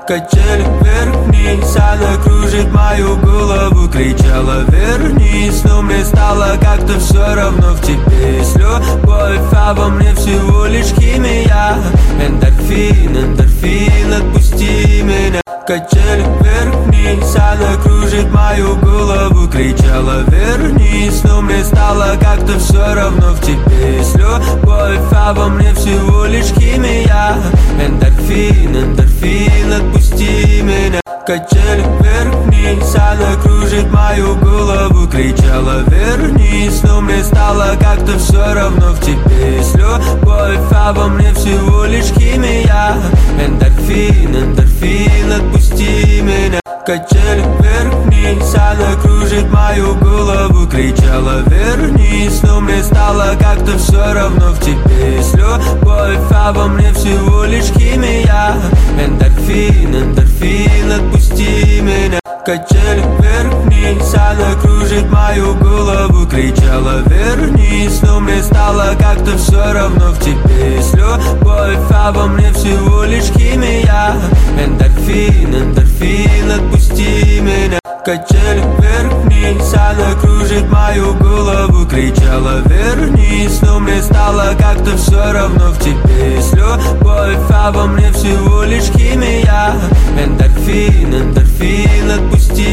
Качели вверх-вниз, она кружит мою голову. Кричала вернись, но мне стало как-то все равно. В тебе есть любовь, а во мне всего лишь химия. Эндорфин, эндорфин, отпусти меня. Качели вверх-вниз, она кружит мою голову. Кричала вернись, но мне стало как-то все равно. В тебе есть любовь, а во мне всего лишь химия. Эндорфин, эндорфин, отпусти меня. Качели вверх-вниз, она кружит мою голову. Кричала вернись, но мне стало как-то все равно. В тебе есть любовь, а во мне всего лишь химия. Эндорфин, эндорфин, отпусти меня. Качели вверх-вниз, она кружит мою голову. Кричала вернись, но мне стало как-то все равно. В тебе есть любовь, а во мне всего лишь химия. Эндорфин, эндорфин, отпусти меня. Качели вверх-вниз, она кружит мою голову. Кричала вернись, но мне стало как-то все равно. В тебе есть любовь, а во мне всего лишь химия. Эндорфин, эндорфин, отпусти меня. Качели вверх-вниз, она кружит мою голову. Кричала вернись, но мне стало как-то все равно. В тебе есть любовь, а во мне всего лишь химия. Эндорфин, эндорфин, отпусти.